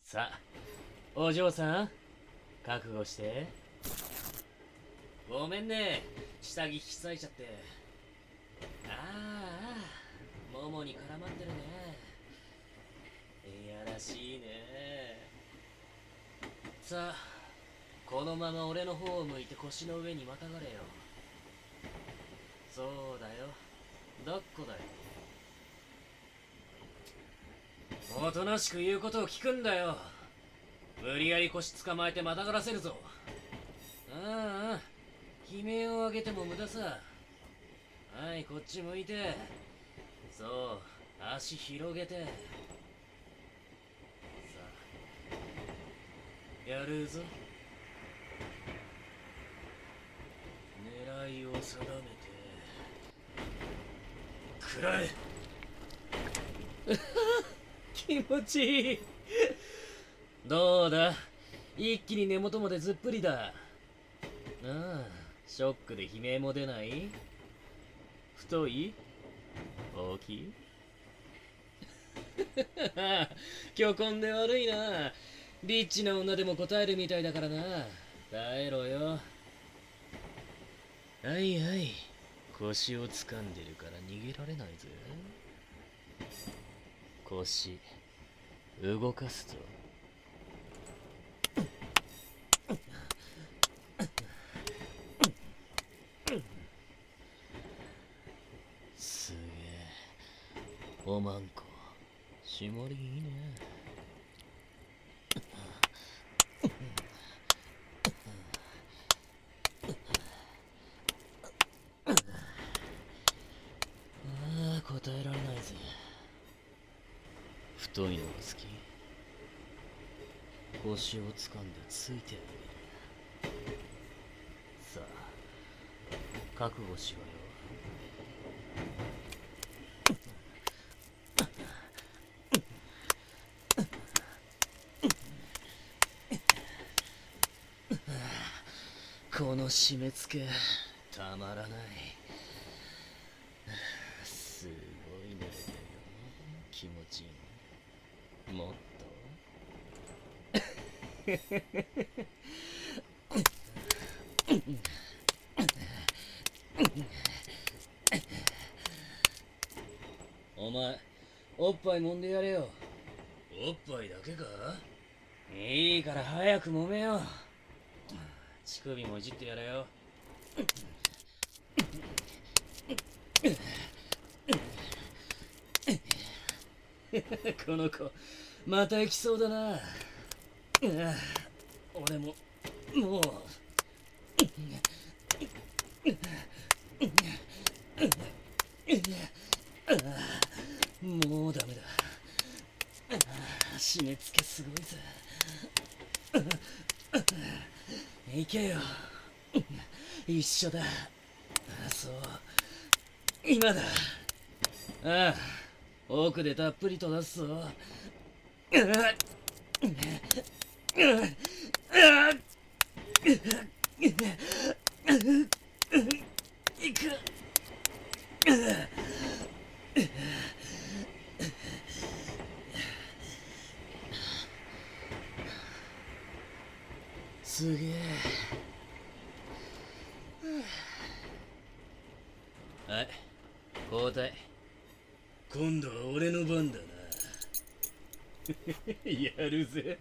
さあ、お嬢さん、覚悟して。ごめんね、下着引き裂いちゃって。ああ、ももに絡まってるね。いやらしいね。さあ、このまま俺の方を向いて腰の上にまたがれよ。そうだよ、抱っこだよ。おとなしく言うことを聞くんだよ。無理やり腰捕まえてまたがらせるぞ。ああ、悲鳴を上げても無駄さ。はい、こっち向いて。そう、足広げて。さあ、やるぞ。狙いを定めて食らえ。気持ちいい。どうだ、一気に根元までずっぷりだ。ああ、ショックで悲鳴も出ない。太い？大きい？虚婚で悪いな。リッチな女でも答えるみたいだからな。耐えろよ。はいはい、腰を掴んでるから逃げられないぜ。腰動かすぞ。すげえ、おまんこ締まりいいね。ああ、答えられないぜ。太いのが好き？腰を掴んでついてあげる。さあ、覚悟しろよ。この締め付けたまらない。すごい寝れてるよ。気持ちいい。もっとお前、おっぱい揉んでやれよ。おっぱいだけか？いいから早く揉めよ。乳首もいじってやれよ。この子また行きそうだな。俺ももうもうダメだ。締め付けすごいぜ。行けよ。一緒だ。そう、今だ。ああ、奥でたっぷりと出すぞ。行く。すげえ。はい、交代。今度は俺の番だな。やるぜ。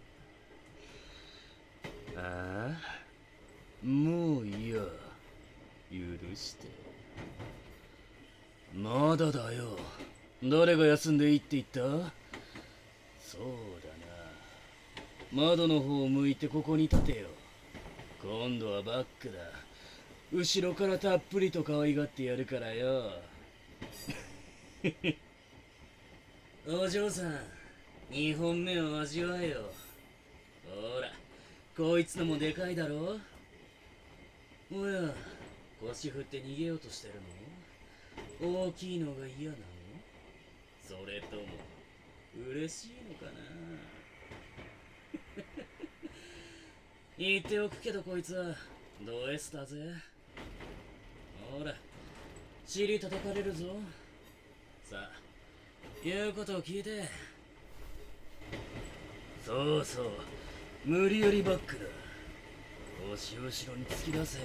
ああ、もういいや。許して。まだだよ。誰が休んでいいって言った？そうだな。窓の方を向いてここに立てよ。今度はバックだ。後ろからたっぷりと可愛がってやるからよ。お嬢さん、2本目を味わえよ。ほら、こいつのもでかいだろ。おや、腰振って逃げようとしてるの？大きいのが嫌なの？それとも嬉しいのかな。言っておくけどこいつはド S だぜ。ほら、尻叩かれるぞ。さあ、言うことを聞いて。 そうそう、無理やりバックだ。腰後ろに突き出せよ。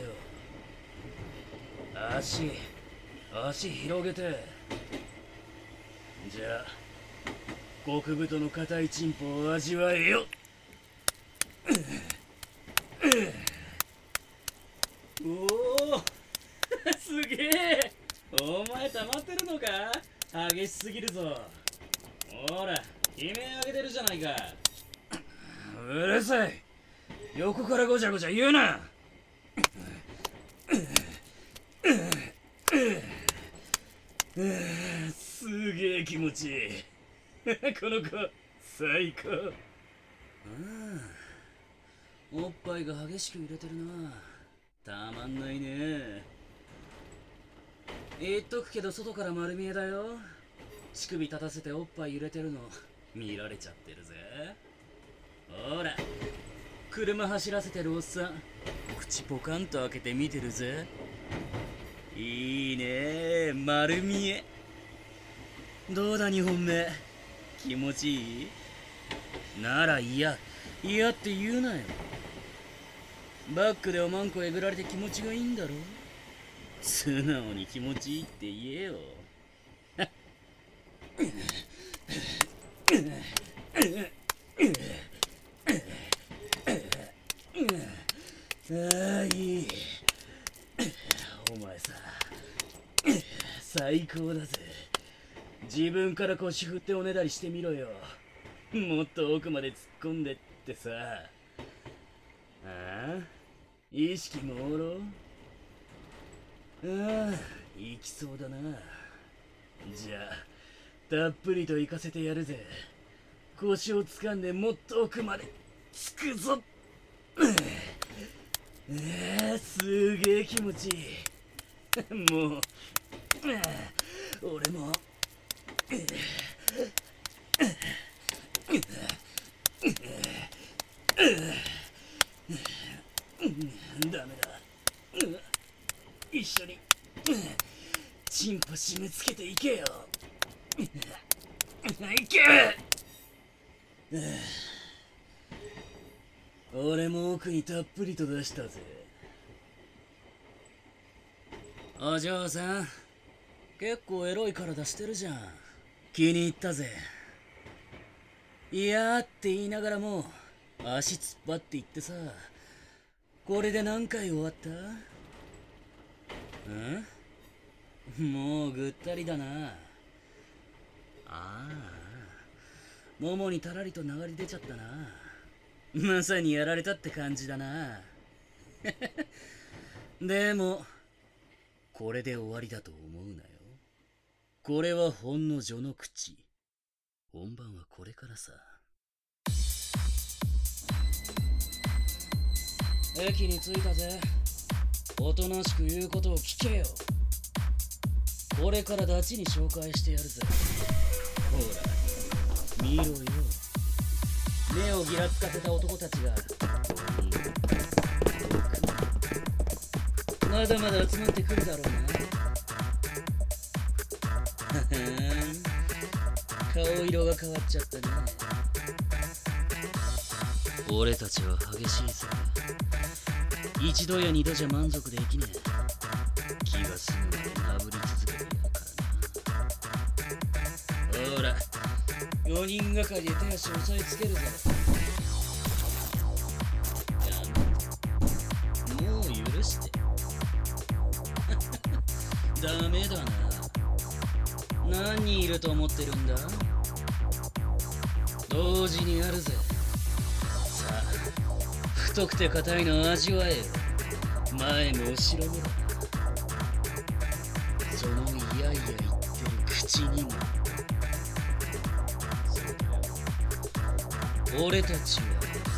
足広げて。じゃあ極太の硬いチンポを味わえよ。おおすげえ。お前溜まってるのか。激しすぎるぞ。ほら悲鳴上げてるじゃないか。うるさい、横からごちゃごちゃ言うな。すげえ気持ちいい。この子最高。おっぱいが激しく揺れてるな。たまんないね。言っとくけど外から丸見えだよ。乳首立たせておっぱい揺れてるの見られちゃってるぜ。ほら車走らせてるおっさん口ポカンと開けて見てるぜ。いいね、丸見え。どうだ2本目、気持ちいいなら嫌って言うなよ。バックでおまんこえぐられて気持ちがいいんだろ。素直に気持ちいいって言えよ。ああいい。お前さ最高だぜ。自分から腰振っておねだりしてみろよ。もっと奥まで突っ込んでってさ。ああ意識朦朧。ああ行きそうだな。じゃあたっぷりと行かせてやるぜ。腰を掴んでもっと奥までつくぞ。すげえ気持ちいい。もう俺もダメだ。一緒にチンポ締め付けていけよ。いけ。俺も奥にたっぷりと出したぜ。お嬢さん結構エロい体してるじゃん。気に入ったぜ。いやーって言いながらも足突っ張っていってさ。これで何回終わった？もうぐったりだな。ああももにたらりと流れ出ちゃったな。まさにやられたって感じだな。でもこれで終わりだと思うなよ。これはほんの序の口。本番はこれからさ。駅に着いたぜ。おとなしく言うことを聞けよ。これからダチに紹介してやるぜ。ほら見ろよ。目をギラつかせた男たちがまだまだ集まってくるだろうな。顔色が変わっちゃったね。俺たちは激しいぜ。一度や二度じゃ満足できねえ。気が済むまでなぶり続けてやるからな。ほら4人がかりで手足を押さえつけるぜ。もう許して。ダメだな。何人いると思ってるんだ。同時にやるぜ。さあ太くて硬いの味わえよ。前も後ろもだ。そのいやいや言ってる口にも。そうだよ。俺たちは